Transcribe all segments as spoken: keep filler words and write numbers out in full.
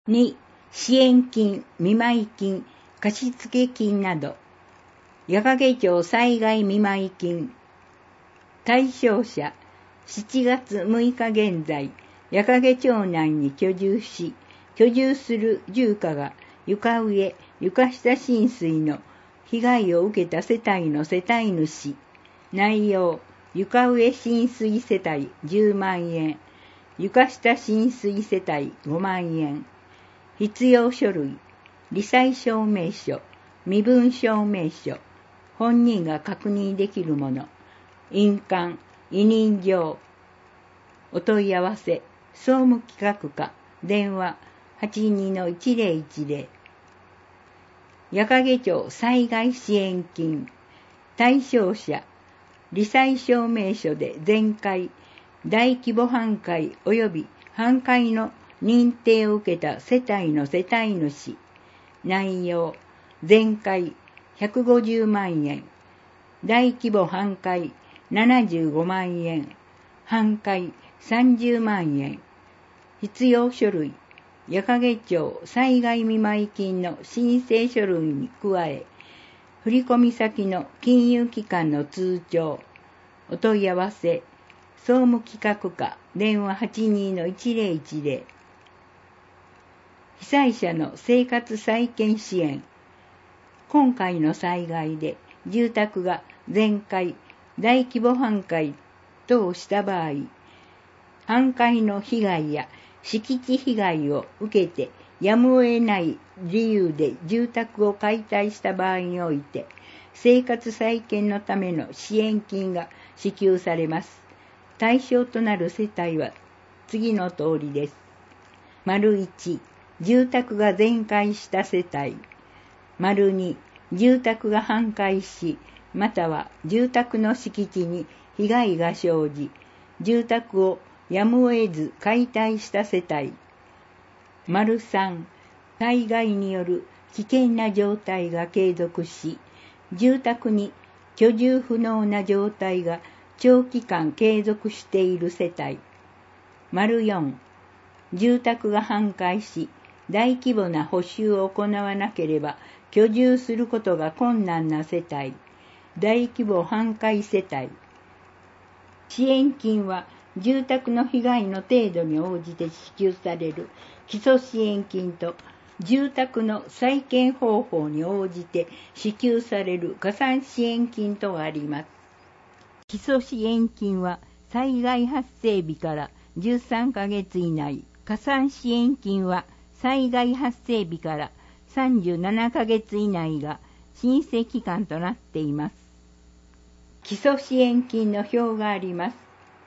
に、支援金、見舞金、貸付金など、矢掛町災害見舞金。対象者、しちがつむいか現在、矢掛町内に居住し、居住する住家が床上、床下浸水の被害を受けた世帯の世帯主。内容、床上浸水世帯じゅうまんえん、床下浸水世帯ごまんえん。必要書類、罹災証明書、身分証明書、本人が確認できるもの、印鑑、委任状。お問い合わせ、総務企画課、電話 はちにーのいちぜろいちぜろ。矢掛町災害支援金。対象者、罹災証明書で全壊、大規模半壊及び半壊の認定を受けた世帯の世帯主。内容、全壊ひゃくごじゅうまんえん、大規模半壊ななじゅうごまんえん、半壊さんじゅうまんえん。必要書類、矢掛町災害見舞金の申請書類に加え、振込先の金融機関の通帳。お問い合わせ、総務企画課、電話 はちにーのいちぜろいちぜろ。被災者の生活再建支援。今回の災害で住宅が全壊、大規模半壊等した場合、半壊の被害や敷地被害を受けてやむを得ない理由で住宅を解体した場合において、生活再建のための支援金が支給されます。対象となる世帯は次の通りです。丸いち、住宅が全壊した世帯。丸に、住宅が半壊し、または住宅の敷地に被害が生じ、住宅をやむを得ず解体した世帯。丸さん、災害による危険な状態が継続し、住宅に居住不能な状態が長期間継続している世帯。丸よん、住宅が半壊し、大規模な補修を行わなければ居住することが困難な世帯。大規模半壊世帯。支援金は住宅の被害の程度に応じて支給される基礎支援金と、住宅の再建方法に応じて支給される加算支援金とがあります。基礎支援金は災害発生日からじゅうさんかげつ以内、加算支援金は災害発生日からさんじゅうななかげつ以内が申請期間となっています。基礎支援金の表があります。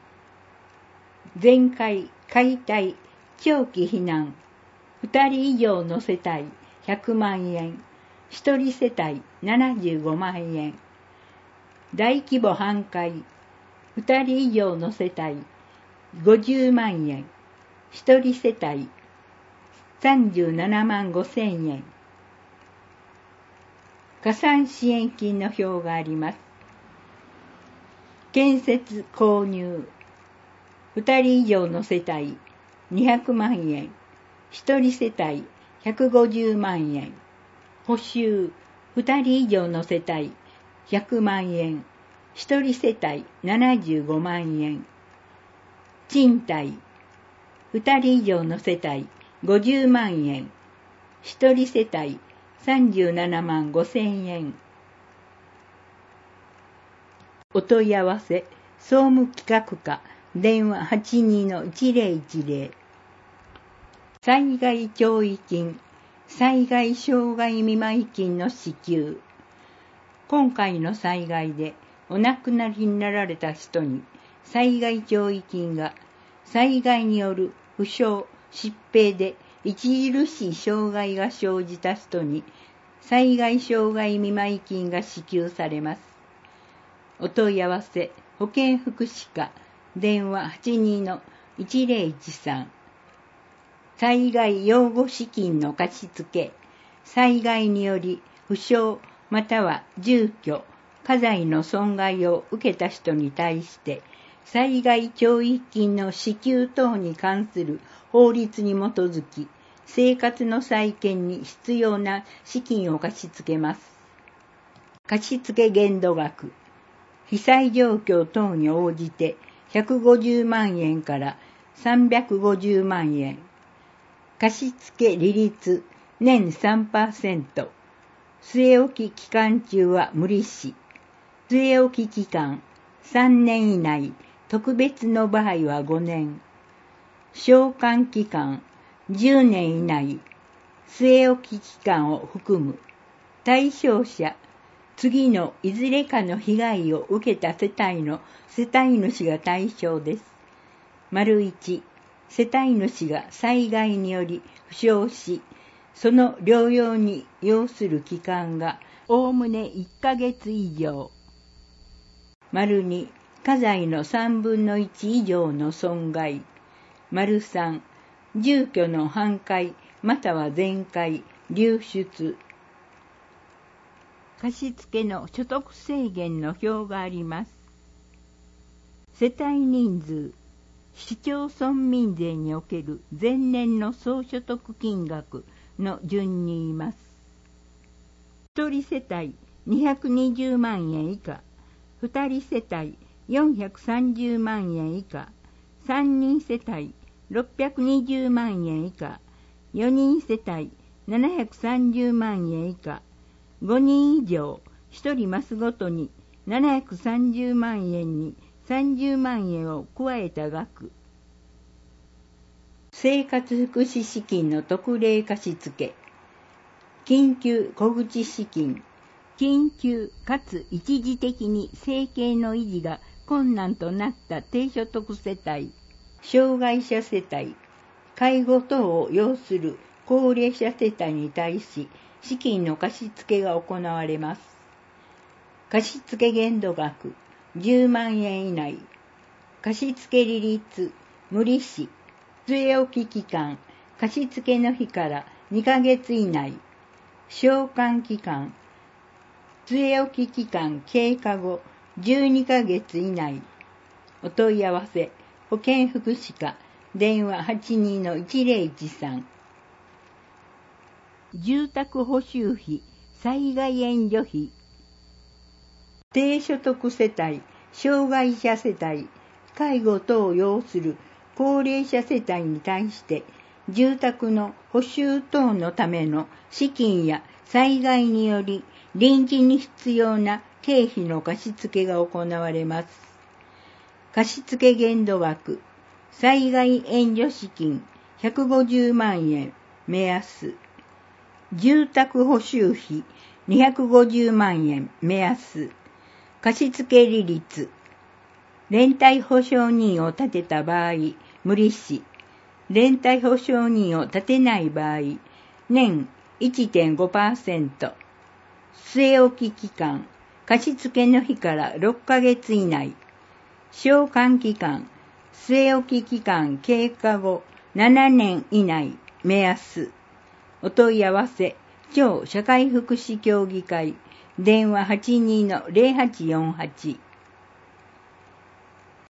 全壊、解体、長期避難、ふたり以上の世帯ひゃくまんえん、ひとり世帯ななじゅうごまんえん、大規模半壊、ふたり以上の世帯ごじゅうまんえん、ひとり世帯さんじゅうななまんごせんえん。加算支援金の表があります。建設購入、ふたり以上の世帯にひゃくまんえん、ひとり世帯ひゃくごじゅうまんえん。補修、ふたり以上の世帯ひゃくまんえん、ひとり世帯ななじゅうごまんえん。賃貸、ふたり以上の世帯ごじゅうまんえん、ひとり世帯さんじゅうななまんごせんえん。お問い合わせ、総務企画課、電話 はちにーのいちぜろいちぜろ。災害弔慰金、災害障害見舞金の支給。今回の災害でお亡くなりになられた人に災害弔慰金が、災害による負傷、疾病で著しい障害が生じた人に災害障害見舞金が支給されます。お問い合わせ、保健福祉課、電話 はちにーのいちぜろいちさん。災害養護資金の貸付、災害により負傷または住居、家財の損害を受けた人に対して災害弔慰金の支給等に関する法律に基づき、 生活の再建に必要な資金を貸し付けます。貸付限度額。被災状況等に応じてひゃくごじゅうまんえんからさんびゃくごじゅうまんえん。貸付利率年 さんパーセント。据え置き期間中は無利子。据え置き期間さんねん以内。特別の場合はごねん。償還期間じゅうねん以内。据え置き期間を含む。対象者。次のいずれかの被害を受けた世帯の世帯主が対象です。丸いち、世帯主が災害により負傷し、その療養に要する期間がおおむねいっかげつ以上。丸に、家財のさんぶんのいち以上の損害。丸さん、住居の半壊または全壊、流出。貸付の所得制限の表があります。世帯人数、市町村民税における前年の総所得金額の順に言います。一人世帯にひゃくにじゅうまんえん以下、二人世帯よんひゃくさんじゅうまんえん以下、三人世帯ろっぴゃくにじゅうまんえん以下、よにん世帯ななひゃくさんじゅうまんえん以下、ごにん以上、ひとりマスごとにななひゃくさんじゅうまんえんにさんじゅうまんえんを加えた額。生活福祉資金の特例貸付。緊急小口資金。緊急かつ一時的に生計の維持が困難となった低所得世帯、障害者世帯、介護等を要する高齢者世帯に対し、資金の貸付が行われます。貸付限度額じゅうまんえん以内。貸付利率無利子。据え置き期間貸付の日からにかげつ以内。償還期間据え置き期間経過後じゅうにかげつ以内。お問い合わせ保健福祉課電話 はちにーのいちぜろいちさん。住宅補修費、災害援助費。低所得世帯、障害者世帯、介護等を要する高齢者世帯に対して、住宅の補修等のための資金や災害により臨時に必要な経費の貸付が行われます。貸付限度額、災害援助資金ひゃくごじゅうまんえん、目安。住宅補修費にひゃくごじゅうまんえん、目安。貸付利率。連帯保証人を立てた場合、無利子。連帯保証人を立てない場合、年 いってんごパーセント。据え置き期間、貸付の日からろっかげつ以内。償還期間、据え置き期間経過後ななねん以内、目安。お問い合わせ、超社会福祉協議会、電話 はちにーのぜろはちよんはち。